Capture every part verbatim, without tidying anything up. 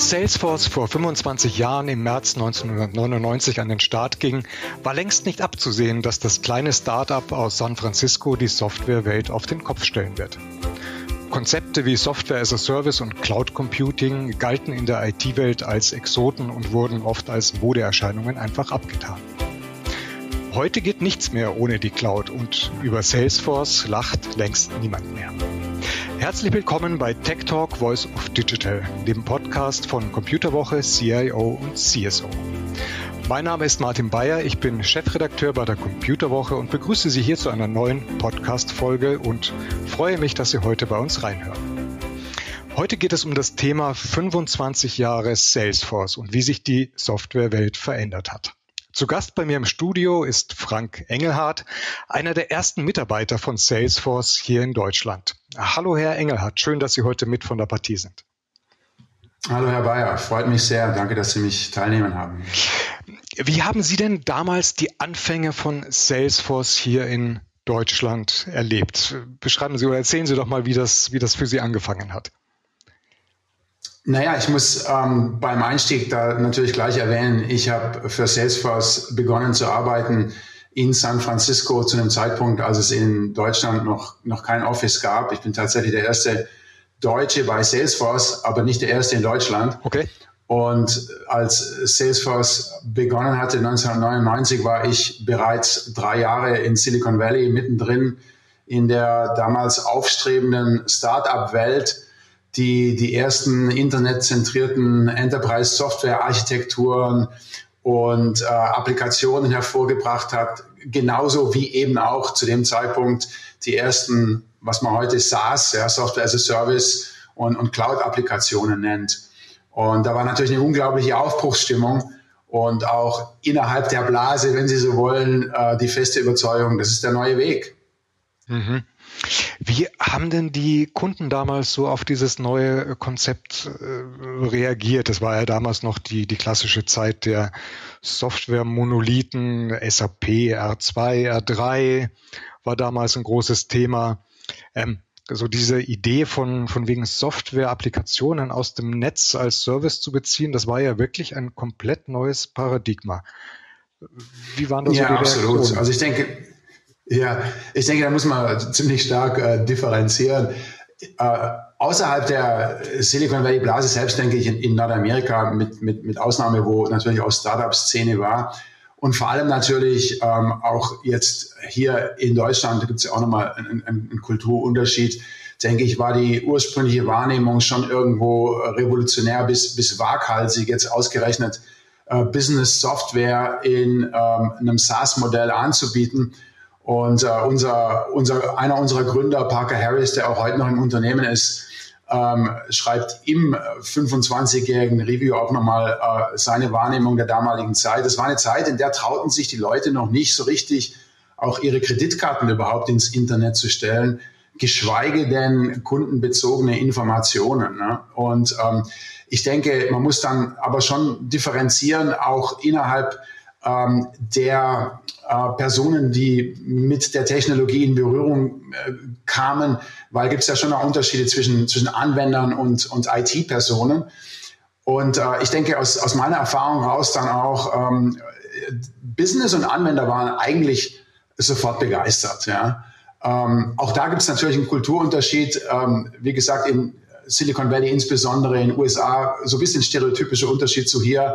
Als Salesforce vor fünfundzwanzig Jahren im März neunzehnhundertneunundneunzig an den Start ging, war längst nicht abzusehen, dass das kleine Start-up aus San Francisco die Softwarewelt auf den Kopf stellen wird. Konzepte wie Software as a Service und Cloud Computing galten in der I T-Welt als Exoten und wurden oft als Modeerscheinungen einfach abgetan. Heute geht nichts mehr ohne die Cloud und über Salesforce lacht längst niemand mehr. Herzlich willkommen bei Tech Talk Voice of Digital, dem Podcast von Computerwoche, C I O und C S O. Mein Name ist Martin Bayer, ich bin Chefredakteur bei der Computerwoche und begrüße Sie hier zu einer neuen Podcast-Folge und freue mich, dass Sie heute bei uns reinhören. Heute geht es um das Thema fünfundzwanzig Jahre Salesforce und wie sich die Softwarewelt verändert hat. Zu Gast bei mir im Studio ist Frank Engelhardt, einer der ersten Mitarbeiter von Salesforce hier in Deutschland. Hallo Herr Engelhardt, schön, dass Sie heute mit von der Partie sind. Hallo Herr Bayer, freut mich sehr. Danke, dass Sie mich teilnehmen haben. Wie haben Sie denn damals die Anfänge von Salesforce hier in Deutschland erlebt? Beschreiben Sie oder erzählen Sie doch mal, wie das, wie das für Sie angefangen hat. Naja, ich muss ähm, beim Einstieg da natürlich gleich erwähnen, ich habe für Salesforce begonnen zu arbeiten in San Francisco zu einem Zeitpunkt, als es in Deutschland noch, noch kein Office gab. Ich bin tatsächlich der erste Deutsche bei Salesforce, aber nicht der erste in Deutschland. Okay. Und als Salesforce begonnen hatte neunzehnhundertneunundneunzig, war ich bereits drei Jahre in Silicon Valley mittendrin in der damals aufstrebenden Start-up-Welt, die die ersten internetzentrierten Enterprise-Software-Architekturen und äh, Applikationen hervorgebracht hat, genauso wie eben auch zu dem Zeitpunkt die ersten, was man heute SaaS, ja, Software as a Service und, und Cloud-Applikationen nennt. Und da war natürlich eine unglaubliche Aufbruchsstimmung und auch innerhalb der Blase, wenn Sie so wollen, äh, die feste Überzeugung, das ist der neue Weg. Mhm. Wie haben denn die Kunden damals so auf dieses neue Konzept äh, reagiert? Das war ja damals noch die, die klassische Zeit der Software-Monolithen, S A P, R zwei, R drei war damals ein großes Thema. Ähm, so diese Idee von, von wegen Software-Applikationen aus dem Netz als Service zu beziehen, das war ja wirklich ein komplett neues Paradigma. Wie waren das ja, so die absolut. Reaktionen? Also ich denke, Ja, ich denke, da muss man ziemlich stark äh, differenzieren. Äh, außerhalb der Silicon Valley Blase selbst, denke ich, in, in Nordamerika, mit, mit, mit Ausnahme, wo natürlich auch Startup-Szene war und vor allem natürlich ähm, auch jetzt hier in Deutschland, da gibt es ja auch nochmal einen, einen Kulturunterschied, denke ich, war die ursprüngliche Wahrnehmung schon irgendwo revolutionär bis, bis waghalsig, jetzt ausgerechnet äh, Business-Software in ähm, einem SaaS-Modell anzubieten. Und äh, unser, unser, einer unserer Gründer, Parker Harris, der auch heute noch im Unternehmen ist, ähm, schreibt im fünfundzwanzigjährigen Review auch nochmal äh, seine Wahrnehmung der damaligen Zeit. Das war eine Zeit, in der trauten sich die Leute noch nicht so richtig, auch ihre Kreditkarten überhaupt ins Internet zu stellen, geschweige denn kundenbezogene Informationen. Ne? Und ähm, ich denke, man muss dann aber schon differenzieren, auch innerhalb ähm, der äh, Personen, die mit der Technologie in Berührung äh, kamen, weil gibt es ja schon auch Unterschiede zwischen, zwischen Anwendern und, und I T-Personen. Und äh, ich denke, aus, aus meiner Erfahrung raus dann auch, ähm, Business und Anwender waren eigentlich sofort begeistert. Ja? Ähm, auch da gibt es natürlich einen Kulturunterschied. Ähm, wie gesagt, in Silicon Valley, insbesondere in den U S A, so ein bisschen stereotypischer Unterschied zu hier,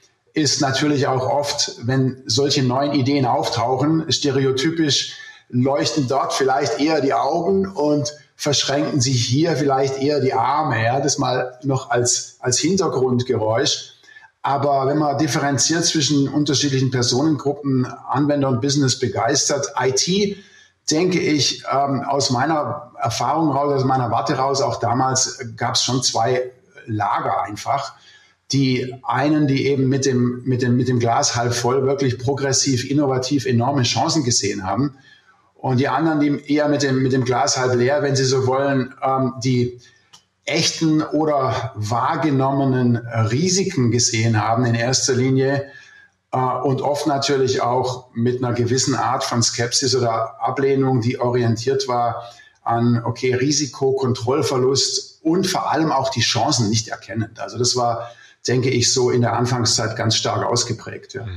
ist natürlich auch oft, wenn solche neuen Ideen auftauchen, stereotypisch leuchten dort vielleicht eher die Augen und verschränken sich hier vielleicht eher die Arme. Ja, das mal noch als, als Hintergrundgeräusch. Aber wenn man differenziert zwischen unterschiedlichen Personengruppen, Anwender und Business begeistert, I T, denke ich, ähm, aus meiner Erfahrung raus, aus meiner Warte raus, auch damals gab es schon zwei Lager einfach. Die einen, die eben mit dem, mit dem, mit dem Glas halb voll wirklich progressiv, innovativ enorme Chancen gesehen haben. Und die anderen, die eher mit dem, mit dem Glas halb leer, wenn sie so wollen, ähm, die echten oder wahrgenommenen Risiken gesehen haben in erster Linie äh, und oft natürlich auch mit einer gewissen Art von Skepsis oder Ablehnung, die orientiert war an, okay, Risiko, Kontrollverlust und vor allem auch die Chancen nicht erkennend. Also das war, denke ich, so in der Anfangszeit ganz stark ausgeprägt. Ja.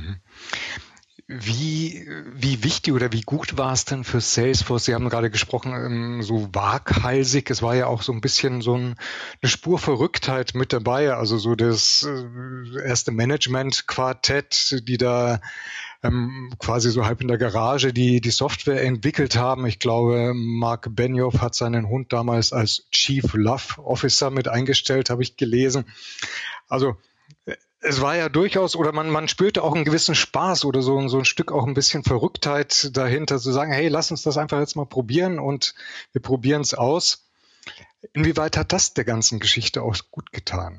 Wie, wie wichtig oder wie gut war es denn für Salesforce? Sie haben gerade gesprochen, so waghalsig. Es war ja auch so ein bisschen so ein, eine Spur Verrücktheit mit dabei. Also so das erste Management-Quartett, die da ähm, quasi so halb in der Garage die, die Software entwickelt haben. Ich glaube, Mark Benioff hat seinen Hund damals als Chief Love Officer mit eingestellt, habe ich gelesen. Also es war ja durchaus, oder man, man spürte auch einen gewissen Spaß oder so, so ein Stück auch ein bisschen Verrücktheit dahinter, zu sagen, hey, lass uns das einfach jetzt mal probieren und wir probieren es aus. Inwieweit hat das der ganzen Geschichte auch gut getan?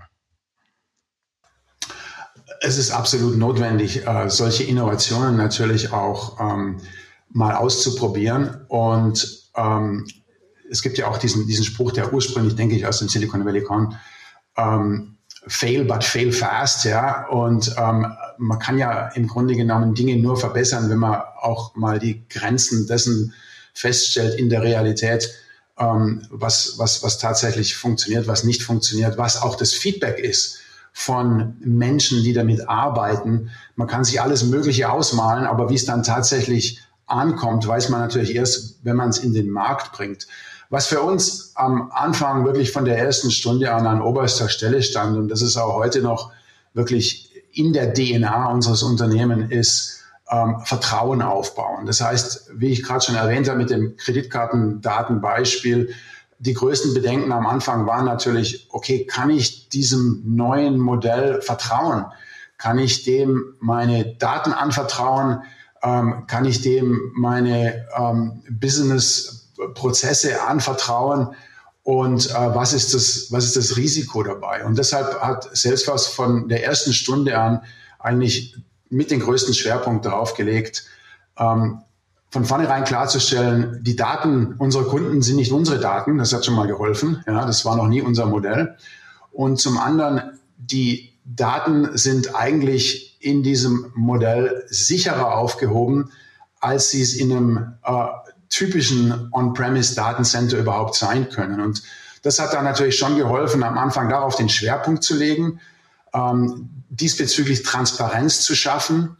Es ist absolut notwendig, äh, solche Innovationen natürlich auch ähm, mal auszuprobieren. Und ähm, es gibt ja auch diesen, diesen Spruch, der ursprünglich, denke ich, aus dem Silicon Valley kommt, ähm, fail, but fail fast, ja. Und ähm, man kann ja im Grunde genommen Dinge nur verbessern, wenn man auch mal die Grenzen dessen feststellt in der Realität, ähm, was, was, was tatsächlich funktioniert, was nicht funktioniert, was auch das Feedback ist von Menschen, die damit arbeiten. Man kann sich alles Mögliche ausmalen, aber wie es dann tatsächlich ankommt, weiß man natürlich erst, wenn man es in den Markt bringt. Was für uns am Anfang wirklich von der ersten Stunde an an oberster Stelle stand, und das ist auch heute noch wirklich in der D N A unseres Unternehmens, ist ähm, Vertrauen aufbauen. Das heißt, wie ich gerade schon erwähnt habe mit dem Kreditkartendatenbeispiel, die größten Bedenken am Anfang waren natürlich, okay, kann ich diesem neuen Modell vertrauen? Kann ich dem meine Daten anvertrauen? Ähm, kann ich dem meine ähm, Business Prozesse anvertrauen und äh, was ist das, was ist das Risiko dabei? Und deshalb hat Salesforce von der ersten Stunde an eigentlich mit den größten Schwerpunkt darauf gelegt, ähm, von vornherein klarzustellen, die Daten unserer Kunden sind nicht unsere Daten, das hat schon mal geholfen, ja, das war noch nie unser Modell. Und zum anderen, die Daten sind eigentlich in diesem Modell sicherer aufgehoben, als sie es in einem äh, typischen On-Premise-Datencenter überhaupt sein können. Und das hat dann natürlich schon geholfen, am Anfang darauf den Schwerpunkt zu legen, ähm, diesbezüglich Transparenz zu schaffen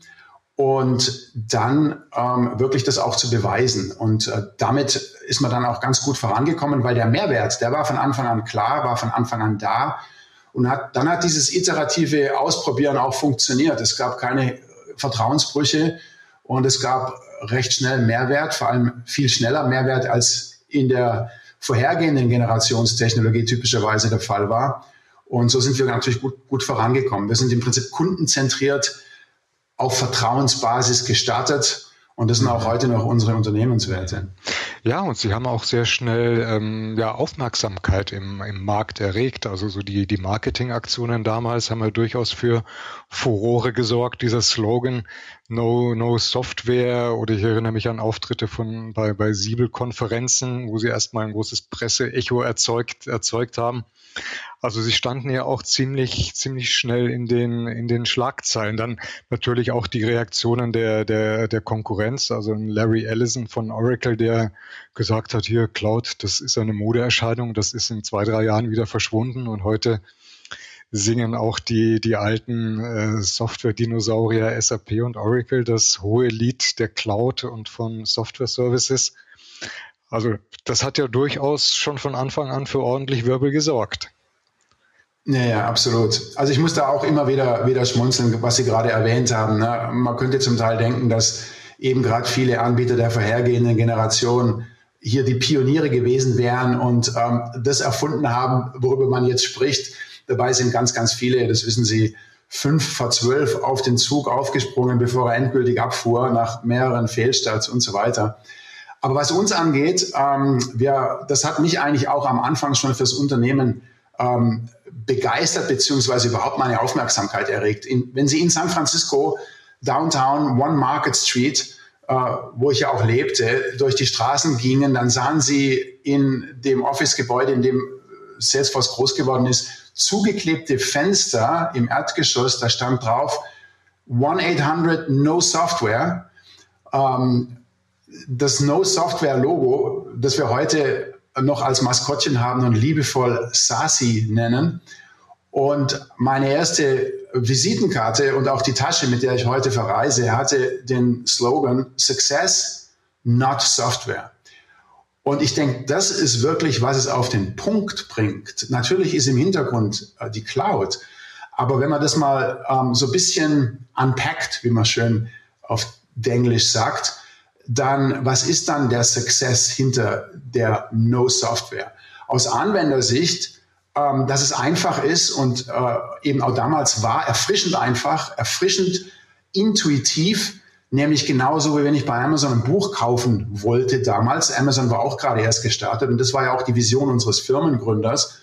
und dann ähm, wirklich das auch zu beweisen. Und äh, damit ist man dann auch ganz gut vorangekommen, weil der Mehrwert, der war von Anfang an klar, war von Anfang an da. Und hat, dann hat dieses iterative Ausprobieren auch funktioniert. Es gab keine Vertrauensbrüche und es gab recht schnell Mehrwert, vor allem viel schneller Mehrwert, als in der vorhergehenden Generationstechnologie typischerweise der Fall war. Und so sind wir natürlich gut, gut vorangekommen. Wir sind im Prinzip kundenzentriert auf Vertrauensbasis gestartet. Und das sind auch heute noch unsere Unternehmenswerte. Ja, und Sie haben auch sehr schnell ähm, ja, Aufmerksamkeit im, im Markt erregt. Also so die, die Marketingaktionen damals haben ja durchaus für Furore gesorgt. Dieser Slogan No, no Software, oder ich erinnere mich an Auftritte von bei, bei Siebel-Konferenzen, wo sie erstmal ein großes Presseecho erzeugt, erzeugt haben. Also sie standen ja auch ziemlich, ziemlich schnell in den, in den Schlagzeilen. Dann natürlich auch die Reaktionen der, der, der Konkurrenz. Also Larry Ellison von Oracle, der gesagt hat, hier Cloud, das ist eine Modeerscheinung, das ist in zwei, drei Jahren wieder verschwunden, und heute singen auch die, die alten äh, Software-Dinosaurier S A P und Oracle das hohe Lied der Cloud und von Software-Services. Also das hat ja durchaus schon von Anfang an für ordentlich Wirbel gesorgt. Ja, ja, absolut. Also ich muss da auch immer wieder, wieder schmunzeln, was Sie gerade erwähnt haben. Ne? Man könnte zum Teil denken, dass eben gerade viele Anbieter der vorhergehenden Generation hier die Pioniere gewesen wären und ähm, das erfunden haben, worüber man jetzt spricht. Dabei sind ganz, ganz viele, das wissen Sie, fünf vor zwölf auf den Zug aufgesprungen, bevor er endgültig abfuhr, nach mehreren Fehlstarts und so weiter. Aber was uns angeht, ähm, wir, das hat mich eigentlich auch am Anfang schon fürs Unternehmen ähm, begeistert, beziehungsweise überhaupt meine Aufmerksamkeit erregt. In, wenn Sie in San Francisco, Downtown, One Market Street, äh, wo ich ja auch lebte, durch die Straßen gingen, dann sahen Sie in dem Office-Gebäude, in dem Salesforce groß geworden ist, zugeklebte Fenster im Erdgeschoss, da stand drauf one eight hundred no software. Ähm, das No-Software-Logo, das wir heute noch als Maskottchen haben und liebevoll Sasi nennen. Und meine erste Visitenkarte und auch die Tasche, mit der ich heute verreise, hatte den Slogan Success, not Software. Und ich denke, das ist wirklich, was es auf den Punkt bringt. Natürlich ist im Hintergrund äh, die Cloud, aber wenn man das mal ähm, so ein bisschen unpackt, wie man schön auf Englisch sagt, dann was ist dann der Success hinter der No-Software? Aus Anwendersicht, ähm, dass es einfach ist und äh, eben auch damals war, erfrischend einfach, erfrischend intuitiv, nämlich genauso, wie wenn ich bei Amazon ein Buch kaufen wollte damals. Amazon war auch gerade erst gestartet und das war ja auch die Vision unseres Firmengründers.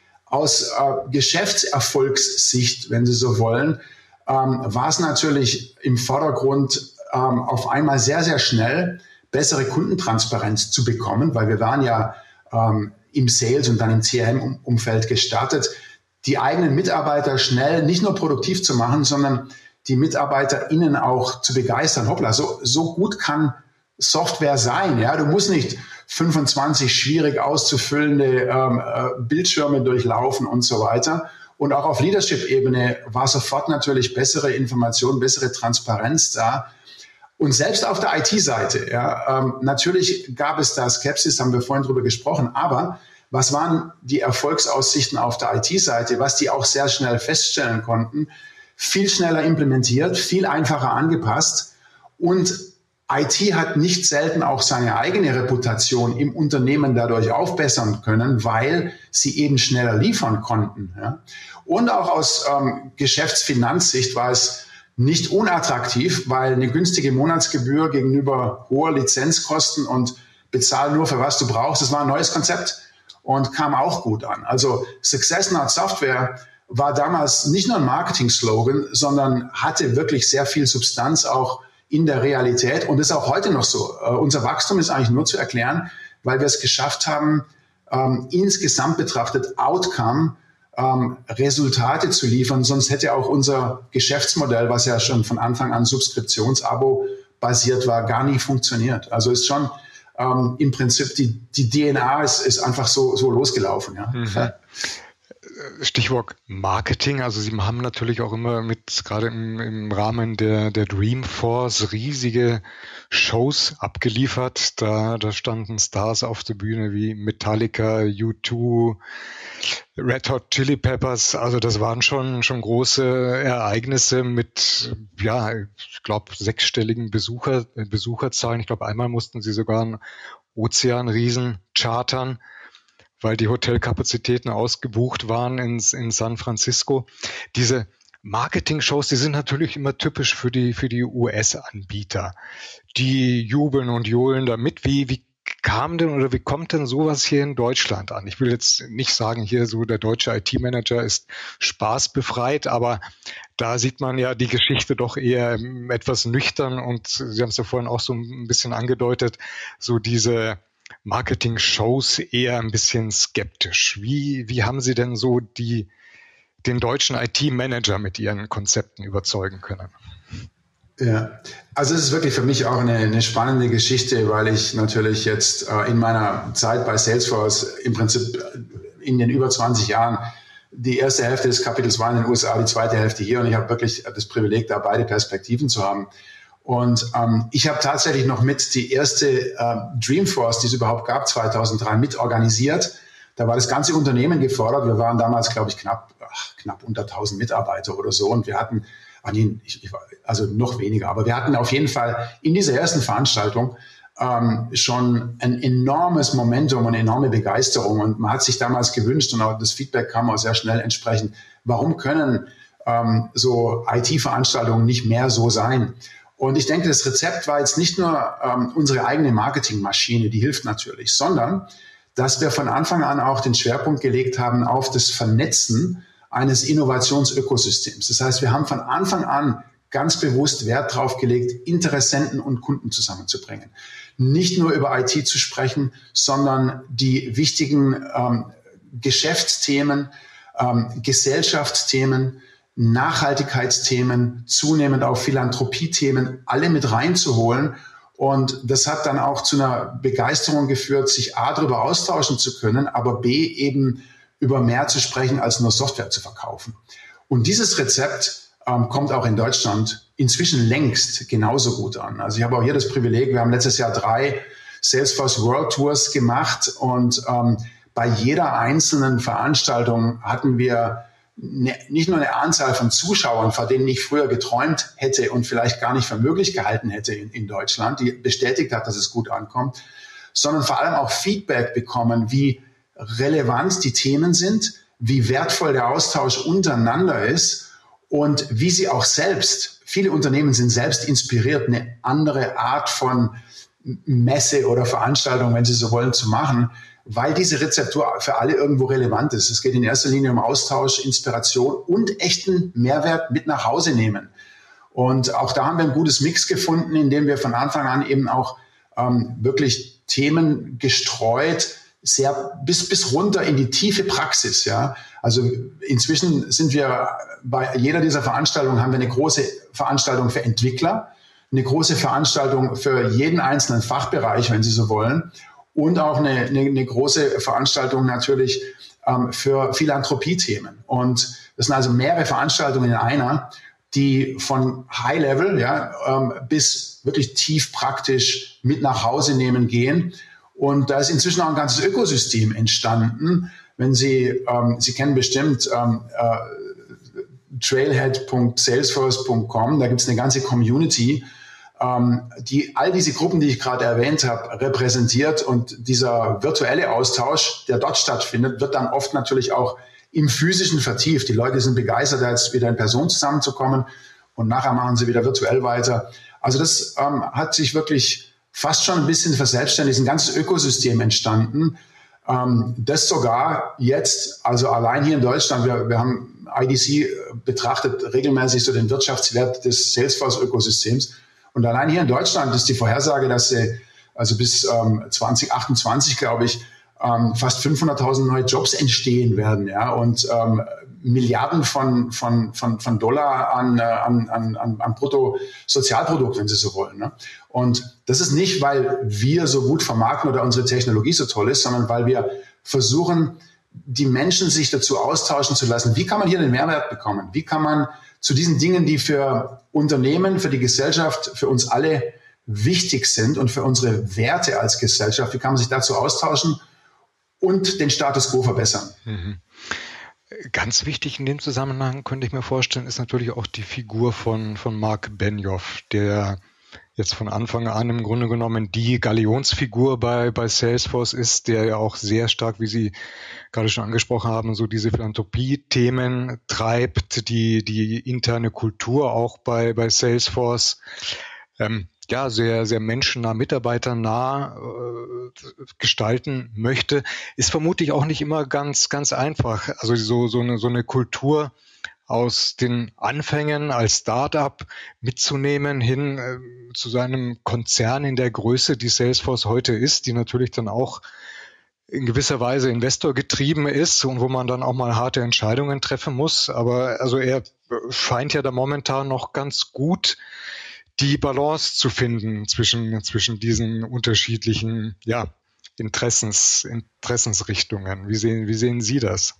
Aus äh, Geschäftserfolgssicht, wenn Sie so wollen, ähm, war es natürlich im Vordergrund, ähm, auf einmal sehr, sehr schnell bessere Kundentransparenz zu bekommen, weil wir waren ja ähm, im Sales und dann im C R M-Umfeld gestartet, die eigenen Mitarbeiter schnell nicht nur produktiv zu machen, sondern die MitarbeiterInnen auch zu begeistern. Hoppla, so, so gut kann Software sein. Ja? Du musst nicht fünfundzwanzig schwierig auszufüllende ähm, äh, Bildschirme durchlaufen und so weiter. Und auch auf Leadership-Ebene war sofort natürlich bessere Information, bessere Transparenz da. Und selbst auf der I T-Seite, ja, ähm, natürlich gab es da Skepsis, haben wir vorhin drüber gesprochen, aber was waren die Erfolgsaussichten auf der I T-Seite, was die auch sehr schnell feststellen konnten? Viel schneller implementiert, viel einfacher angepasst und I T hat nicht selten auch seine eigene Reputation im Unternehmen dadurch aufbessern können, weil sie eben schneller liefern konnten. Ja. Und auch aus ähm, Geschäftsfinanzsicht war es nicht unattraktiv, weil eine günstige Monatsgebühr gegenüber hoher Lizenzkosten und bezahl nur für was du brauchst, das war ein neues Konzept und kam auch gut an. Also Success Not Software war damals nicht nur ein Marketing-Slogan, sondern hatte wirklich sehr viel Substanz auch in der Realität und ist auch heute noch so. Uh, unser Wachstum ist eigentlich nur zu erklären, weil wir es geschafft haben, ähm, insgesamt betrachtet Outcome, ähm, Resultate zu liefern. Sonst hätte auch unser Geschäftsmodell, was ja schon von Anfang an Subskriptionsabo basiert war, gar nie funktioniert. Also ist schon ähm, im Prinzip die, die D N A ist, ist einfach so, so losgelaufen. Ja. Mhm. Stichwort Marketing, also Sie haben natürlich auch immer mit, gerade im, im Rahmen der, der Dreamforce, riesige Shows abgeliefert. Da, da standen Stars auf der Bühne wie Metallica, U zwei, Red Hot Chili Peppers. Also das waren schon, schon große Ereignisse mit, ja, ich glaube, sechsstelligen Besucher, Besucherzahlen. Ich glaube, einmal mussten Sie sogar einen Ozeanriesen chartern, weil die Hotelkapazitäten ausgebucht waren in, in San Francisco. Diese Marketing-Shows, die sind natürlich immer typisch für die, für die U S-Anbieter. Die jubeln und johlen damit. Wie, wie kam denn oder wie kommt denn sowas hier in Deutschland an? Ich will jetzt nicht sagen, hier so der deutsche I T-Manager ist spaßbefreit, aber da sieht man ja die Geschichte doch eher etwas nüchtern und Sie haben es ja vorhin auch so ein bisschen angedeutet, so diese Marketing-Shows eher ein bisschen skeptisch. Wie, wie haben Sie denn so die, den deutschen I T-Manager mit Ihren Konzepten überzeugen können? Ja, also es ist wirklich für mich auch eine, eine spannende Geschichte, weil ich natürlich jetzt äh, in meiner Zeit bei Salesforce im Prinzip in den über zwanzig Jahren die erste Hälfte des Kapitels war in den U S A, die zweite Hälfte hier und ich habe wirklich das Privileg, da beide Perspektiven zu haben. Und ähm, ich habe tatsächlich noch mit die erste äh, Dreamforce, die es überhaupt gab, zweitausenddrei mit organisiert. Da war das ganze Unternehmen gefordert. Wir waren damals, glaube ich, knapp, ach, knapp unter tausend Mitarbeiter oder so. Und wir hatten, ach nee, ich, ich, also noch weniger, aber wir hatten auf jeden Fall in dieser ersten Veranstaltung ähm, schon ein enormes Momentum und enorme Begeisterung. Und man hat sich damals gewünscht, und auch das Feedback kam auch sehr schnell entsprechend, warum können ähm, so I T-Veranstaltungen nicht mehr so sein? Und ich denke, das Rezept war jetzt nicht nur ähm, unsere eigene Marketingmaschine, die hilft natürlich, sondern dass wir von Anfang an auch den Schwerpunkt gelegt haben auf das Vernetzen eines Innovationsökosystems. Das heißt, wir haben von Anfang an ganz bewusst Wert drauf gelegt, Interessenten und Kunden zusammenzubringen. Nicht nur über I T zu sprechen, sondern die wichtigen ähm, Geschäftsthemen, ähm, Gesellschaftsthemen, Nachhaltigkeitsthemen, zunehmend auch Philanthropie-Themen, alle mit reinzuholen Und das hat dann auch zu einer Begeisterung geführt, sich A, darüber austauschen zu können, aber B, eben über mehr zu sprechen, als nur Software zu verkaufen. Und dieses Rezept ähm, kommt auch in Deutschland inzwischen längst genauso gut an. Also ich habe auch hier das Privileg, wir haben letztes Jahr drei Salesforce World Tours gemacht und ähm, bei jeder einzelnen Veranstaltung hatten wir ne, nicht nur eine Anzahl von Zuschauern, vor denen ich früher geträumt hätte und vielleicht gar nicht für möglich gehalten hätte in, in Deutschland, die bestätigt hat, dass es gut ankommt, sondern vor allem auch Feedback bekommen, wie relevant die Themen sind, wie wertvoll der Austausch untereinander ist und wie sie auch selbst, viele Unternehmen sind selbst inspiriert, eine andere Art von Messe oder Veranstaltung, wenn sie so wollen, zu machen, weil diese Rezeptur für alle irgendwo relevant ist. Es geht in erster Linie um Austausch, Inspiration und echten Mehrwert mit nach Hause nehmen. Und auch da haben wir ein gutes Mix gefunden, indem wir von Anfang an eben auch ähm, wirklich Themen gestreut, sehr bis, bis runter in die tiefe Praxis. Ja. Also inzwischen sind wir bei jeder dieser Veranstaltungen haben wir eine große Veranstaltung für Entwickler, eine große Veranstaltung für jeden einzelnen Fachbereich, wenn Sie so wollen, und auch eine, eine, eine große Veranstaltung natürlich ähm, für Philanthropie-Themen. Und das sind also mehrere Veranstaltungen in einer, die von High-Level ja, ähm, bis wirklich tief praktisch mit nach Hause nehmen gehen. Und da ist inzwischen auch ein ganzes Ökosystem entstanden. Wenn Sie, ähm, Sie kennen bestimmt ähm, äh, trailhead punkt salesforce punkt com, da gibt es eine ganze Community, ähm, die all diese Gruppen, die ich gerade erwähnt habe, repräsentiert. Und dieser virtuelle Austausch, der dort stattfindet, wird dann oft natürlich auch im Physischen vertieft. Die Leute sind begeistert, jetzt wieder in Person zusammenzukommen und nachher machen sie wieder virtuell weiter. Also das ähm, hat sich wirklich fast schon ein bisschen verselbstständigt, ein ganzes Ökosystem entstanden, ähm, das sogar jetzt, also allein hier in Deutschland, wir, wir haben I D C betrachtet regelmäßig so den Wirtschaftswert des Salesforce-Ökosystems und allein hier in Deutschland ist die Vorhersage, dass sie also bis ähm, zwanzig achtundzwanzig, glaube ich, ähm, fast fünfhunderttausend neue Jobs entstehen werden, ja, und ähm, Milliarden von, von, von, von Dollar an, an, an, an Bruttosozialprodukt, wenn Sie so wollen. Ne? Und das ist nicht, weil wir so gut vermarkten oder unsere Technologie so toll ist, sondern weil wir versuchen, die Menschen sich dazu austauschen zu lassen. Wie kann man hier den Mehrwert bekommen? Wie kann man zu diesen Dingen, die für Unternehmen, für die Gesellschaft, für uns alle wichtig sind und für unsere Werte als Gesellschaft, wie kann man sich dazu austauschen und den Status quo verbessern? Mhm. Ganz wichtig in dem Zusammenhang, könnte ich mir vorstellen, ist natürlich auch die Figur von, von Mark Benioff, der jetzt von Anfang an im Grunde genommen die Galionsfigur bei, bei Salesforce ist, der ja auch sehr stark, wie Sie gerade schon angesprochen haben, so diese Philanthropie-Themen treibt, die, die interne Kultur auch bei, bei Salesforce ähm, ja, sehr, sehr menschennah, mitarbeiternah äh, gestalten möchte, ist vermutlich auch nicht immer ganz, ganz einfach. Also so, so eine, so eine Kultur aus den Anfängen als Start-up mitzunehmen hin äh, zu seinem Konzern in der Größe, die Salesforce heute ist, die natürlich dann auch in gewisser Weise investorgetrieben ist und wo man dann auch mal harte Entscheidungen treffen muss. Aber also er scheint ja da momentan noch ganz gut die Balance zu finden zwischen, zwischen diesen unterschiedlichen ja, Interessens, Interessensrichtungen. Wie sehen, wie sehen Sie das?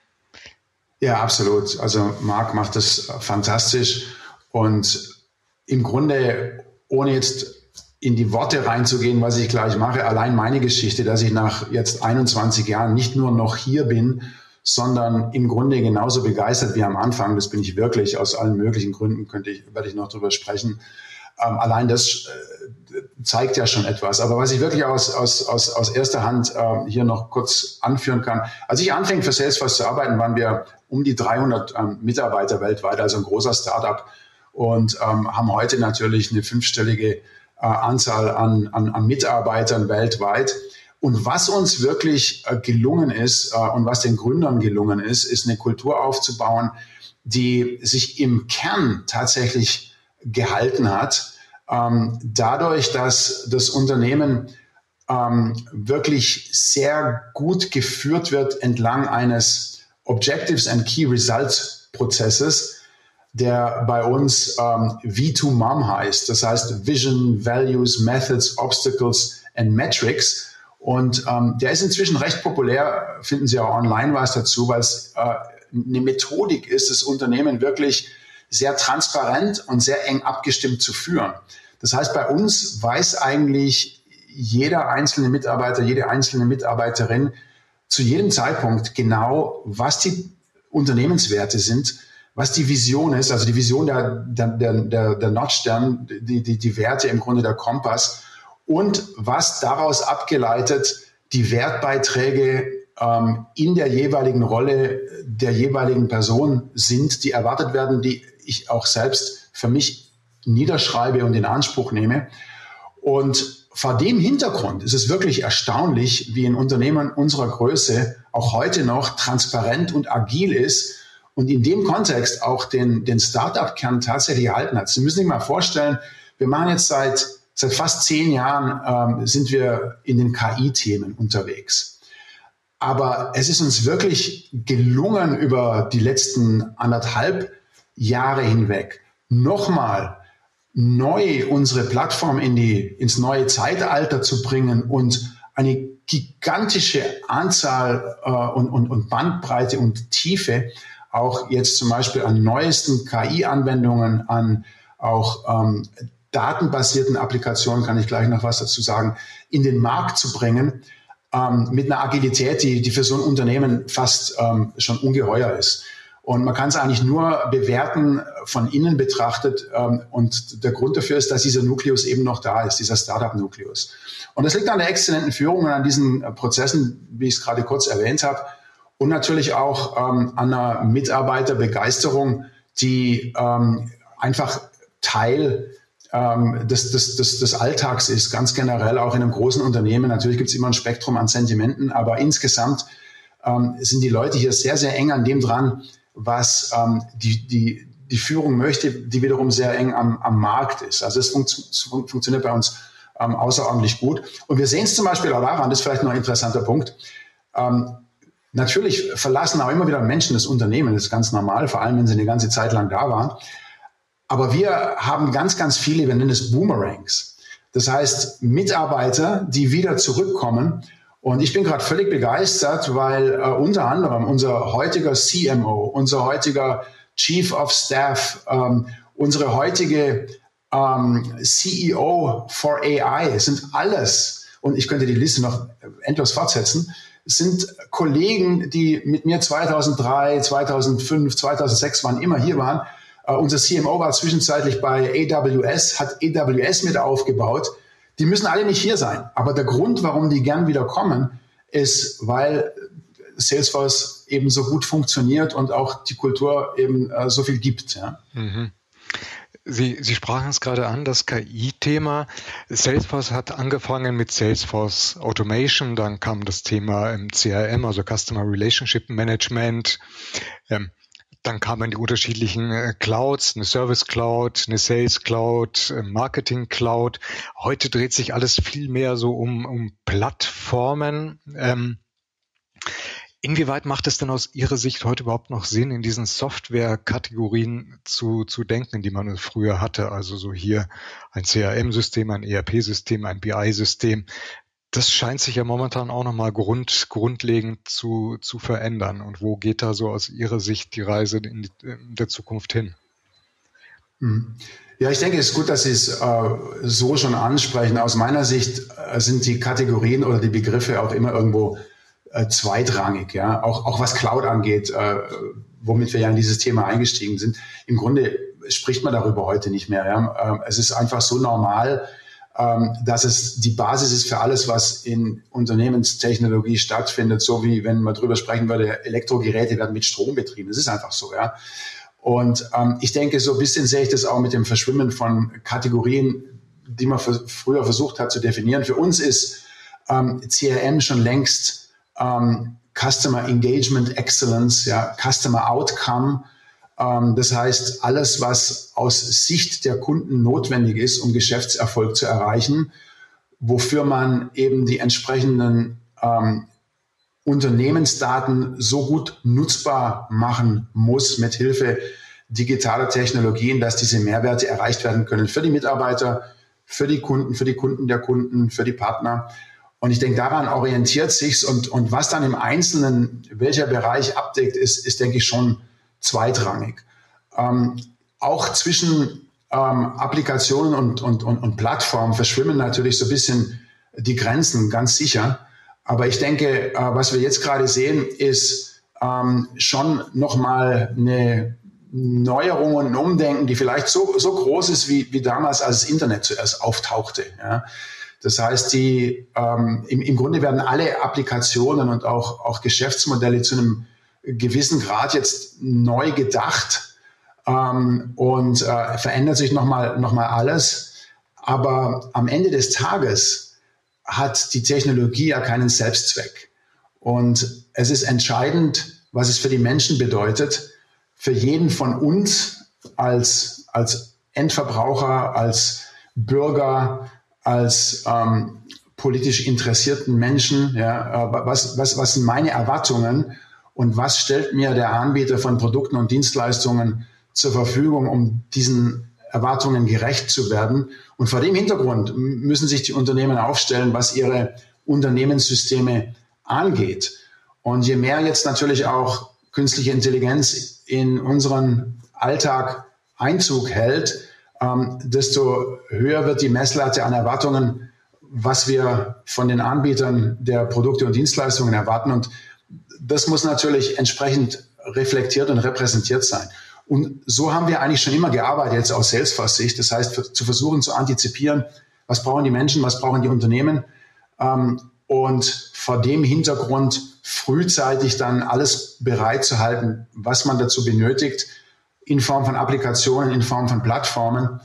Ja, absolut. Also Marc macht das fantastisch und im Grunde, ohne jetzt in die Worte reinzugehen, was ich gleich mache, allein meine Geschichte, dass ich nach jetzt einundzwanzig Jahren nicht nur noch hier bin, sondern im Grunde genauso begeistert wie am Anfang. Das bin ich wirklich, aus allen möglichen Gründen könnte ich, werde ich noch drüber sprechen. Ähm, allein das äh, zeigt ja schon etwas. Aber was ich wirklich aus, aus, aus, aus erster Hand äh, hier noch kurz anführen kann, als ich anfing für Salesforce zu arbeiten, waren wir um die dreihundert ähm, Mitarbeiter weltweit, also ein großer Startup und ähm, haben heute natürlich eine fünfstellige äh, Anzahl an, an, an Mitarbeitern weltweit. Und was uns wirklich äh, gelungen ist äh, und was den Gründern gelungen ist, ist eine Kultur aufzubauen, die sich im Kern tatsächlich gehalten hat, ähm, dadurch, dass das Unternehmen ähm, wirklich sehr gut geführt wird entlang eines Objectives and Key Results Prozesses, der bei uns ähm, V zwei M O M heißt. Das heißt Vision, Values, Methods, Obstacles and Metrics. Und ähm, der ist inzwischen recht populär, finden Sie auch online was dazu, weil es äh, eine Methodik ist, das Unternehmen wirklich sehr transparent und sehr eng abgestimmt zu führen. Das heißt, bei uns weiß eigentlich jeder einzelne Mitarbeiter, jede einzelne Mitarbeiterin zu jedem Zeitpunkt genau, was die Unternehmenswerte sind, was die Vision ist, also die Vision der, der, der, der Nordstern, die, die, die Werte im Grunde der Kompass und was daraus abgeleitet die Wertbeiträge ähm, in der jeweiligen Rolle der jeweiligen Person sind, die erwartet werden, die ich auch selbst für mich niederschreibe und in Anspruch nehme. Und vor dem Hintergrund ist es wirklich erstaunlich, wie ein Unternehmen unserer Größe auch heute noch transparent und agil ist und in dem Kontext auch den, den Startup-Kern tatsächlich erhalten hat. Sie müssen sich mal vorstellen, wir machen jetzt seit, seit fast zehn Jahren, ähm, sind wir in den K I-Themen unterwegs. Aber es ist uns wirklich gelungen, über die letzten anderthalb Jahre hinweg nochmal neu unsere Plattform in die, ins neue Zeitalter zu bringen und eine gigantische Anzahl äh, und, und, und Bandbreite und Tiefe auch jetzt zum Beispiel an neuesten K I-Anwendungen, an auch ähm, datenbasierten Applikationen, kann ich gleich noch was dazu sagen, in den Markt zu bringen, ähm, mit einer Agilität, die, die für so ein Unternehmen fast ähm, schon ungeheuer ist. Und man kann es eigentlich nur bewerten, von innen betrachtet. Ähm, und der Grund dafür ist, dass dieser Nukleus eben noch da ist, dieser Startup-Nukleus. Und das liegt an der exzellenten Führung und an diesen Prozessen, wie ich es gerade kurz erwähnt habe. Und natürlich auch ähm, an einer Mitarbeiterbegeisterung, die ähm, einfach Teil ähm, des, des, des, des Alltags ist, ganz generell auch in einem großen Unternehmen. Natürlich gibt es immer ein Spektrum an Sentimenten, aber insgesamt ähm, sind die Leute hier sehr, sehr eng an dem dran, was ähm, die, die, die Führung möchte, die wiederum sehr eng am, am Markt ist. Also es funktio- funktioniert bei uns ähm, außerordentlich gut. Und wir sehen es zum Beispiel auch daran, das ist vielleicht noch ein interessanter Punkt, ähm, natürlich verlassen auch immer wieder Menschen das Unternehmen, das ist ganz normal, vor allem wenn sie eine ganze Zeit lang da waren. Aber wir haben ganz, ganz viele, wir nennen es Boomerangs. Das heißt Mitarbeiter, die wieder zurückkommen. Und ich bin gerade völlig begeistert, weil äh, unter anderem unser heutiger C M O, unser heutiger Chief of Staff, ähm, unsere heutige ähm, C E O for A I sind alles, und ich könnte die Liste noch endlos fortsetzen, sind Kollegen, die mit mir zweitausenddrei, zweitausendfünf, zweitausendsechs, wann immer hier waren. Uh, unser C M O war zwischenzeitlich bei A W S, hat A W S mit aufgebaut. Die müssen alle nicht hier sein. Aber der Grund, warum die gern wieder kommen, ist, weil Salesforce eben so gut funktioniert und auch die Kultur eben uh, so viel gibt. Ja. Mhm. Sie, Sie sprachen es gerade an, das K I-Thema. Salesforce hat angefangen mit Salesforce Automation, dann kam das Thema im C R M, also Customer Relationship Management. Ähm, Dann kamen die unterschiedlichen äh, Clouds, eine Service Cloud, eine Sales Cloud, äh, Marketing Cloud. Heute dreht sich alles viel mehr so um, um Plattformen. Ähm, inwieweit macht es denn aus Ihrer Sicht heute überhaupt noch Sinn, in diesen Software-Kategorien zu, zu denken, die man früher hatte? Also so hier ein C R M-System, ein E R P-System, ein B I-System. Das scheint sich ja momentan auch nochmal grund, grundlegend zu, zu verändern. Und wo geht da so aus Ihrer Sicht die Reise in, die, in der Zukunft hin? Ja, ich denke, es ist gut, dass Sie es äh, so schon ansprechen. Aus meiner Sicht äh, sind die Kategorien oder die Begriffe auch immer irgendwo äh, zweitrangig. Ja? Auch, auch was Cloud angeht, äh, womit wir ja in dieses Thema eingestiegen sind. Im Grunde spricht man darüber heute nicht mehr. Ja? Äh, es ist einfach so normal, dass es die Basis ist für alles, was in Unternehmenstechnologie stattfindet, so wie wenn man drüber sprechen würde, Elektrogeräte werden mit Strom betrieben. Das ist einfach so, ja. Und ähm, ich denke, so ein bisschen sehe ich das auch mit dem Verschwimmen von Kategorien, die man für, früher versucht hat zu definieren. Für uns ist ähm, C R M schon längst ähm, Customer Engagement Excellence, ja, Customer Outcome. Das heißt, alles, was aus Sicht der Kunden notwendig ist, um Geschäftserfolg zu erreichen, wofür man eben die entsprechenden ähm, Unternehmensdaten so gut nutzbar machen muss, mit Hilfe digitaler Technologien, dass diese Mehrwerte erreicht werden können für die Mitarbeiter, für die Kunden, für die Kunden der Kunden, für die Partner. Und ich denke, daran orientiert sich's und, und was dann im Einzelnen, welcher Bereich abdeckt, ist, ist denke ich, schon zweitrangig. Ähm, auch zwischen ähm, Applikationen und, und, und, und Plattformen verschwimmen natürlich so ein bisschen die Grenzen, ganz sicher. Aber ich denke, äh, was wir jetzt gerade sehen, ist ähm, schon nochmal eine Neuerung und ein Umdenken, die vielleicht so, so groß ist wie, wie damals, als das Internet zuerst auftauchte. Ja. Das heißt, die, ähm, im, im Grunde werden alle Applikationen und auch, auch Geschäftsmodelle zu einem gewissen Grad jetzt neu gedacht ähm, und äh, verändert sich nochmal noch mal alles. Aber am Ende des Tages hat die Technologie ja keinen Selbstzweck. Und es ist entscheidend, was es für die Menschen bedeutet, für jeden von uns als, als Endverbraucher, als Bürger, als ähm, politisch interessierten Menschen, ja, äh, was, was, was sind meine Erwartungen und was stellt mir der Anbieter von Produkten und Dienstleistungen zur Verfügung, um diesen Erwartungen gerecht zu werden. Und vor dem Hintergrund müssen sich die Unternehmen aufstellen, was ihre Unternehmenssysteme angeht. Und je mehr jetzt natürlich auch künstliche Intelligenz in unseren Alltag Einzug hält, ähm, desto höher wird die Messlatte an Erwartungen, was wir von den Anbietern der Produkte und Dienstleistungen erwarten. Und das muss natürlich entsprechend reflektiert und repräsentiert sein. Und so haben wir eigentlich schon immer gearbeitet, jetzt aus Salesforce-Sicht. Das heißt, für, zu versuchen zu antizipieren, was brauchen die Menschen, was brauchen die Unternehmen. Ähm, und vor dem Hintergrund frühzeitig dann alles bereitzuhalten, was man dazu benötigt, in Form von Applikationen, in Form von Plattformen.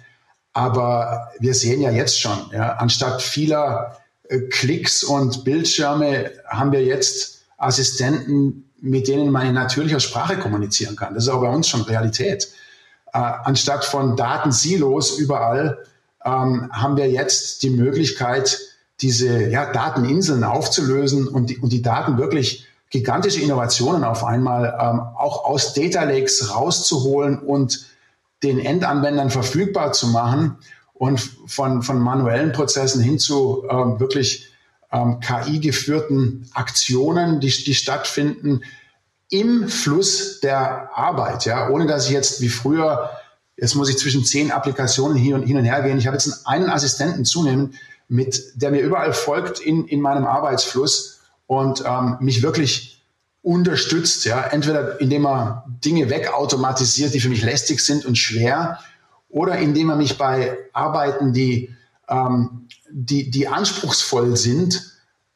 Aber wir sehen ja jetzt schon, ja, anstatt vieler äh, Klicks und Bildschirme haben wir jetzt Assistenten, mit denen man in natürlicher Sprache kommunizieren kann. Das ist auch bei uns schon Realität. Äh, anstatt von Datensilos überall ähm, haben wir jetzt die Möglichkeit, diese ja, Dateninseln aufzulösen und die, und die Daten wirklich gigantische Innovationen auf einmal ähm, auch aus Data Lakes rauszuholen und den Endanwendern verfügbar zu machen und von, von manuellen Prozessen hin zu ähm, wirklich ähm, K I-geführten Aktionen, die, die stattfinden im Fluss der Arbeit, ja, ohne dass ich jetzt wie früher, jetzt muss ich zwischen zehn Applikationen hin und, hin und her gehen. Ich habe jetzt einen Assistenten zunehmend, mit, der mir überall folgt in, in meinem Arbeitsfluss und ähm, mich wirklich unterstützt, ja, entweder indem er Dinge wegautomatisiert, die für mich lästig sind und schwer, oder indem er mich bei Arbeiten, die, ähm, die, die anspruchsvoll sind,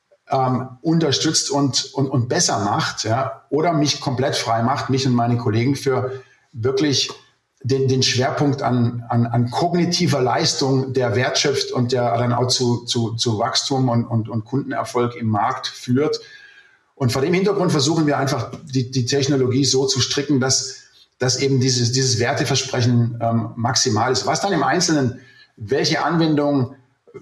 ähm, unterstützt und, und, und besser macht, ja, oder mich komplett frei macht, mich und meine Kollegen für wirklich den, den Schwerpunkt an, an, an kognitiver Leistung, der wertschöpft und der dann auch zu, zu, zu Wachstum und, und, und Kundenerfolg im Markt führt. Und vor dem Hintergrund versuchen wir einfach, die, die Technologie so zu stricken, dass, dass eben dieses, dieses Werteversprechen ähm, maximal ist. Was dann im Einzelnen, welche Anwendung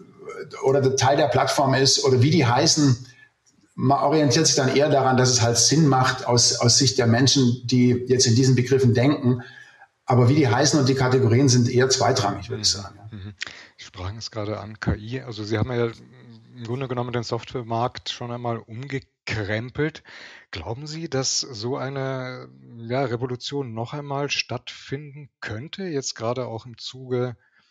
oder der Teil der Plattform ist oder wie die heißen, man orientiert sich dann eher daran, dass es halt Sinn macht aus, aus Sicht der Menschen, die jetzt in diesen Begriffen denken. Aber wie die heißen und die Kategorien sind eher zweitrangig, würde ich sagen. Sie sprachen es gerade an, K I. Also Sie haben ja im Grunde genommen den Softwaremarkt schon einmal umgekrempelt. Glauben Sie, dass so eine ja, Revolution noch einmal stattfinden könnte, jetzt gerade auch im Zuge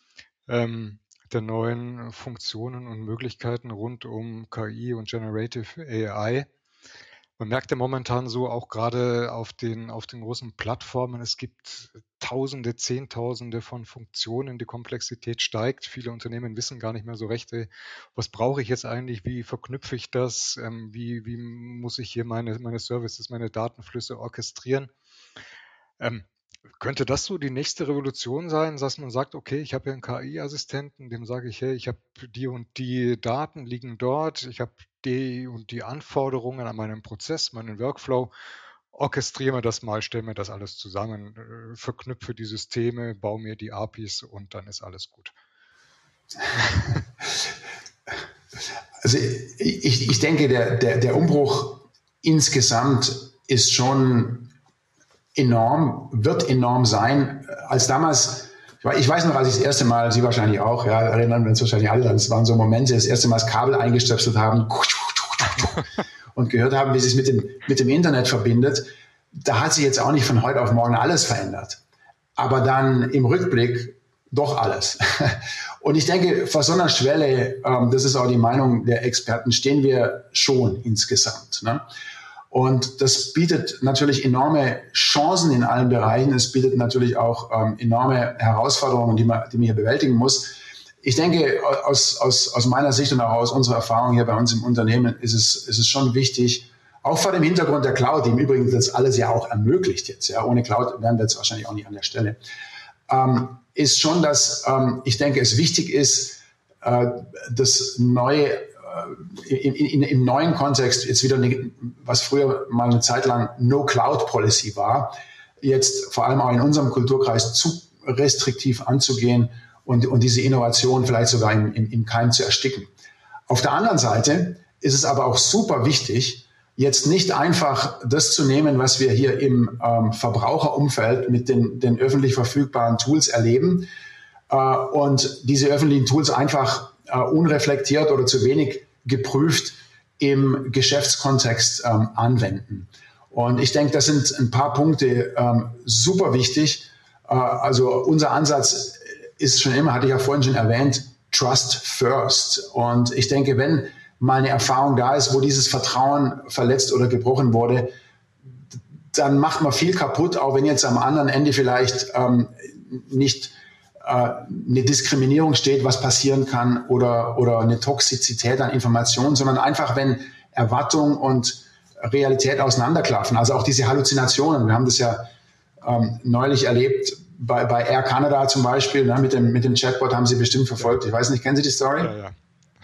ähm, der neuen Funktionen und Möglichkeiten rund um K I und Generative A I? Man merkt ja momentan so auch gerade auf den, auf den großen Plattformen, es gibt Tausende, Zehntausende von Funktionen, die Komplexität steigt. Viele Unternehmen wissen gar nicht mehr so recht, was brauche ich jetzt eigentlich, wie verknüpfe ich das, wie, wie muss ich hier meine, meine Services, meine Datenflüsse orchestrieren. Ähm, könnte das so die nächste Revolution sein, dass man sagt, okay, ich habe hier einen K I-Assistenten, dem sage ich, hey, ich habe die und die Daten liegen dort, ich habe die und die Anforderungen an meinen Prozess, meinen Workflow, orchestriere mir das mal, stelle mir das alles zusammen, äh, verknüpfe die Systeme, baue mir die A P Is und dann ist alles gut. Also ich, ich denke, der, der, der Umbruch insgesamt ist schon enorm, wird enorm sein. Als damals, ich weiß noch, als ich das erste Mal, Sie wahrscheinlich auch, ja, erinnern wir uns wahrscheinlich alle, das waren so Momente, das erste Mal das Kabel eingestöpselt haben und gehört haben, wie sich es mit dem, mit dem Internet verbindet. Da hat sich jetzt auch nicht von heute auf morgen alles verändert. Aber dann im Rückblick doch alles. Und ich denke, vor so einer Schwelle, ähm, das ist auch die Meinung der Experten, stehen wir schon insgesamt. Ne? Und das bietet natürlich enorme Chancen in allen Bereichen. Es bietet natürlich auch ähm, enorme Herausforderungen, die man, die man hier bewältigen muss. Ich denke, aus, aus, aus meiner Sicht und auch aus unserer Erfahrung hier bei uns im Unternehmen ist es, ist es schon wichtig, auch vor dem Hintergrund der Cloud, die im Übrigen das alles ja auch ermöglicht jetzt. Ja, ohne Cloud wären wir jetzt wahrscheinlich auch nicht an der Stelle. Ähm, ist schon, dass ähm, ich denke, es wichtig ist, äh, das neue, äh, in, in, im neuen Kontext jetzt wieder, eine, was früher mal eine Zeit lang No-Cloud-Policy war, jetzt vor allem auch in unserem Kulturkreis zu restriktiv anzugehen und, und diese Innovation vielleicht sogar im, im, im Keim zu ersticken. Auf der anderen Seite ist es aber auch super wichtig, jetzt nicht einfach das zu nehmen, was wir hier im ähm, Verbraucherumfeld mit den, den öffentlich verfügbaren Tools erleben äh, und diese öffentlichen Tools einfach äh, unreflektiert oder zu wenig geprüft im Geschäftskontext ähm, anwenden. Und ich denke, das sind ein paar Punkte ähm, super wichtig. Äh, also unser Ansatz ist schon immer, hatte ich ja vorhin schon erwähnt, Trust First. Und ich denke, wenn mal eine Erfahrung da ist, wo dieses Vertrauen verletzt oder gebrochen wurde, dann macht man viel kaputt, auch wenn jetzt am anderen Ende vielleicht ähm, nicht äh, eine Diskriminierung steht, was passieren kann, oder, oder eine Toxizität an Informationen, sondern einfach, wenn Erwartung und Realität auseinanderklaffen. Also auch diese Halluzinationen. Wir haben das ja ähm, neulich erlebt, bei, bei Air Canada zum Beispiel, ne, mit dem, mit dem Chatbot haben Sie bestimmt verfolgt. Ich weiß nicht, kennen Sie die Story? Ja, ja.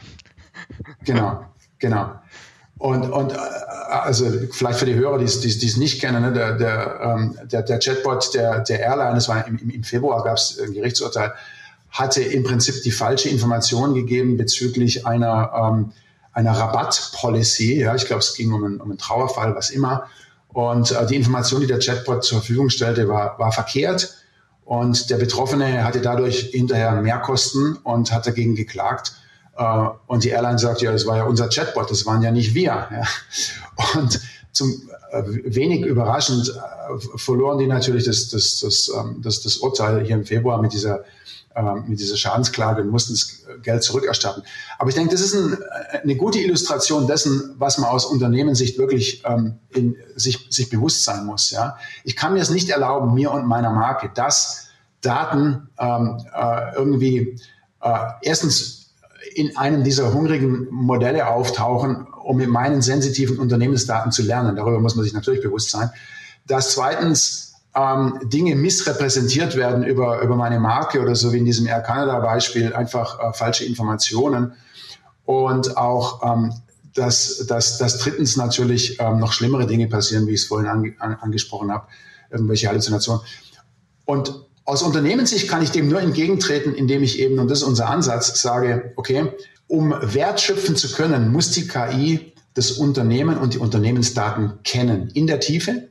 Genau, genau. Und, und also vielleicht für die Hörer, die es nicht kennen, ne, der, der, der, der Chatbot der, der Airline, das war im, im Februar, gab es ein Gerichtsurteil, hatte im Prinzip die falsche Information gegeben bezüglich einer, ähm, einer Rabattpolicy. Ja, ich glaube, es ging um einen, um einen Trauerfall, was immer. Und äh, die Information, die der Chatbot zur Verfügung stellte, war, war verkehrt. Und der Betroffene hatte dadurch hinterher Mehrkosten und hat dagegen geklagt. Uh, und die Airline sagt, ja, das war ja unser Chatbot, das waren ja nicht wir. Ja. Und zum äh, wenig überraschend äh, verloren die natürlich das, das, das, ähm, das, das Urteil hier im Februar mit dieser, ähm, mit dieser Schadensklage und mussten das Geld zurückerstatten. Aber ich denke, das ist ein, eine gute Illustration dessen, was man aus Unternehmenssicht wirklich ähm, in, sich, sich bewusst sein muss. Ja. Ich kann mir es nicht erlauben, mir und meiner Marke, dass Daten ähm, äh, irgendwie äh, erstens in einem dieser hungrigen Modelle auftauchen, um mit meinen sensitiven Unternehmensdaten zu lernen. Darüber muss man sich natürlich bewusst sein. Dass zweitens ähm, Dinge missrepräsentiert werden über, über meine Marke oder so wie in diesem Air Canada Beispiel, einfach äh, falsche Informationen. Und auch, ähm, dass, dass, dass drittens natürlich ähm, noch schlimmere Dinge passieren, wie ich es vorhin ange, an, angesprochen habe, irgendwelche Halluzinationen. Und aus Unternehmenssicht kann ich dem nur entgegentreten, indem ich eben, und das ist unser Ansatz, sage, okay, um Wert schöpfen zu können, muss die K I das Unternehmen und die Unternehmensdaten kennen in der Tiefe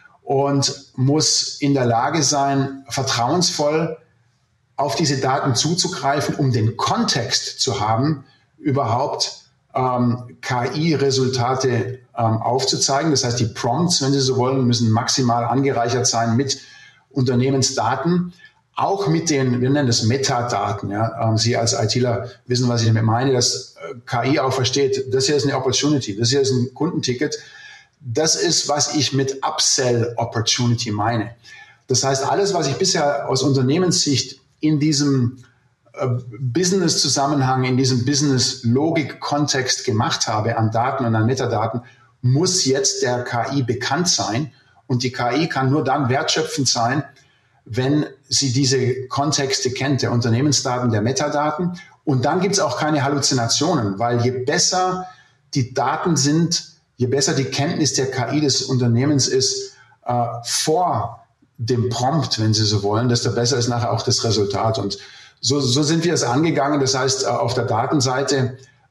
und muss in der Lage sein, vertrauensvoll auf diese Daten zuzugreifen, um den Kontext zu haben, überhaupt ähm, K I-Resultate ähm, aufzuzeigen. Das heißt, die Prompts, wenn Sie so wollen, müssen maximal angereichert sein mit Unternehmensdaten, auch mit den, wir nennen das Metadaten. Ja. Sie als ITler wissen, was ich damit meine, dass K I auch versteht, das hier ist eine Opportunity, das hier ist ein Kundenticket. Das ist, was ich mit Upsell Opportunity meine. Das heißt, alles, was ich bisher aus Unternehmenssicht in diesem äh, Business-Zusammenhang, in diesem Business-Logik-Kontext gemacht habe an Daten und an Metadaten, muss jetzt der K I bekannt sein. Und die K I kann nur dann wertschöpfend sein, wenn sie diese Kontexte kennt, der Unternehmensdaten, der Metadaten. Und dann gibt es auch keine Halluzinationen, weil je besser die Daten sind, je besser die Kenntnis der K I des Unternehmens ist äh, vor dem Prompt, wenn Sie so wollen, desto besser ist nachher auch das Resultat. Und so, so sind wir es angegangen. Das heißt, äh, auf der Datenseite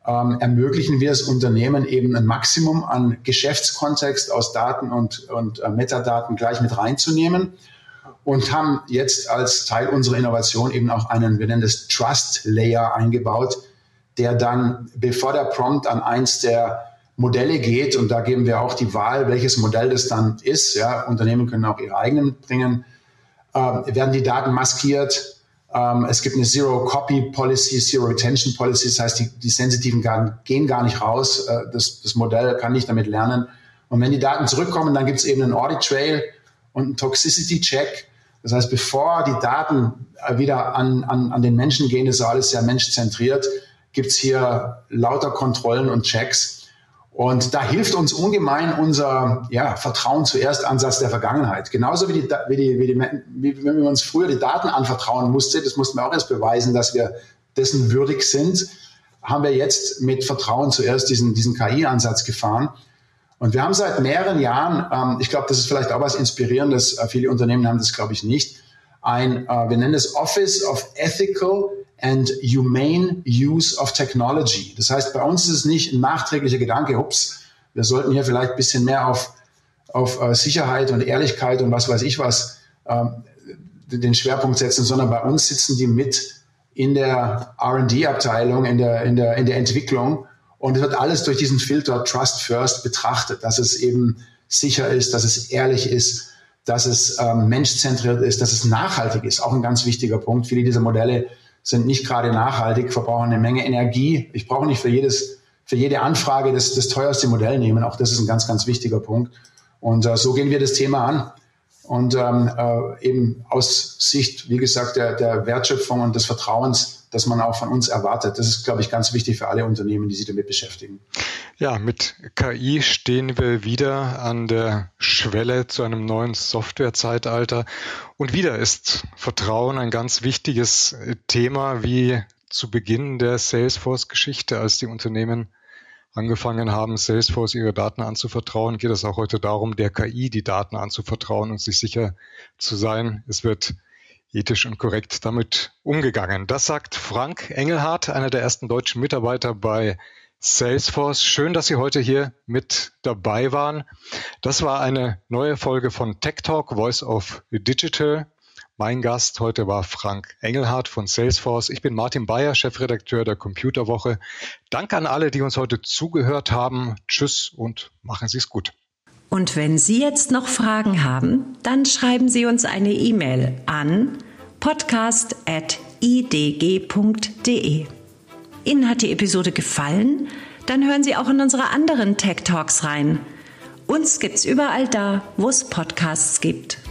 ähm, ermöglichen wir es Unternehmen eben ein Maximum an Geschäftskontext aus Daten und, und äh, Metadaten gleich mit reinzunehmen und haben jetzt als Teil unserer Innovation eben auch einen, wir nennen das Trust Layer eingebaut, der dann, bevor der Prompt an eins der Modelle geht, und da geben wir auch die Wahl, welches Modell das dann ist, ja, Unternehmen können auch ihre eigenen bringen, äh, werden die Daten maskiert. Ähm, es gibt eine Zero-Copy-Policy, Zero-Retention-Policy, das heißt, die, die sensitiven Daten gehen gar nicht raus, äh, das, das Modell kann nicht damit lernen. Und wenn die Daten zurückkommen, dann gibt es eben einen Audit-Trail und einen Toxicity-Check. Das heißt, bevor die Daten wieder an, an, an den Menschen gehen, ist alles sehr menschzentriert, gibt es hier lauter Kontrollen und Checks. Und da hilft uns ungemein unser ja, Vertrauen zuerst Ansatz der Vergangenheit. Genauso wie, die, wie, die, wie, die, wie wenn wir uns früher die Daten anvertrauen mussten, das mussten wir auch erst beweisen, dass wir dessen würdig sind, haben wir jetzt mit Vertrauen zuerst diesen, diesen K I-Ansatz gefahren. Und wir haben seit mehreren Jahren, ähm, ich glaube, das ist vielleicht auch was Inspirierendes, äh, viele Unternehmen haben das, glaube ich, nicht, ein, äh, wir nennen es Office of Ethical and Humane Use of Technology. Das heißt, bei uns ist es nicht ein nachträglicher Gedanke, ups, wir sollten hier vielleicht ein bisschen mehr auf, auf uh, Sicherheit und Ehrlichkeit und was weiß ich was ähm, den Schwerpunkt setzen, sondern bei uns sitzen die mit in der R und D-Abteilung, in der, in, der, in der Entwicklung, und es wird alles durch diesen Filter Trust First betrachtet, dass es eben sicher ist, dass es ehrlich ist, dass es ähm, menschzentriert ist, dass es nachhaltig ist, auch ein ganz wichtiger Punkt. Viele dieser Modelle sind nicht gerade nachhaltig, verbrauchen eine Menge Energie. Ich brauche nicht für jedes, für jede Anfrage das, das teuerste Modell nehmen. Auch das ist ein ganz, ganz wichtiger Punkt. Und äh, so gehen wir das Thema an. Und ähm, äh, eben aus Sicht, wie gesagt, der, der Wertschöpfung und des Vertrauens, das man auch von uns erwartet. Das ist, glaube ich, ganz wichtig für alle Unternehmen, die sich damit beschäftigen. Ja, mit K I stehen wir wieder an der Schwelle zu einem neuen Softwarezeitalter. Und wieder ist Vertrauen ein ganz wichtiges Thema, wie zu Beginn der Salesforce-Geschichte, als die Unternehmen angefangen haben, Salesforce ihre Daten anzuvertrauen, geht es auch heute darum, der K I die Daten anzuvertrauen und sich sicher zu sein, es wird ethisch und korrekt damit umgegangen. Das sagt Frank Engelhardt, einer der ersten deutschen Mitarbeiter bei Salesforce. Schön, dass Sie heute hier mit dabei waren. Das war eine neue Folge von Tech Talk, Voice of Digital. Mein Gast heute war Frank Engelhardt von Salesforce. Ich bin Martin Bayer, Chefredakteur der Computerwoche. Danke an alle, die uns heute zugehört haben. Tschüss und machen Sie es gut. Und wenn Sie jetzt noch Fragen haben, dann schreiben Sie uns eine E-Mail an podcast at i d g punkt d e. Ihnen hat die Episode gefallen? Dann hören Sie auch in unsere anderen Tech Talks rein. Uns gibt's überall da, wo es Podcasts gibt.